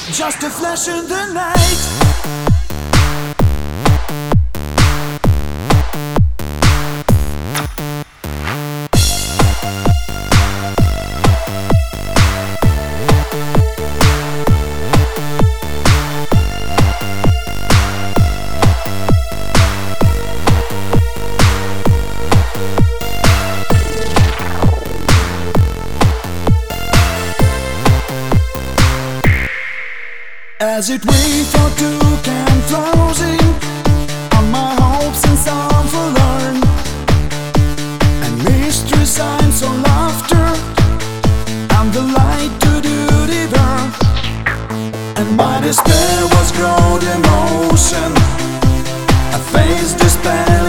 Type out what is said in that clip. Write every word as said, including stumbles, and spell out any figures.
just a flash in the night. As it rained for Duke and closing on my hopes and some forlorn, and mystery signs of laughter and the light to do the burn. And my despair was grown emotion. I faced despair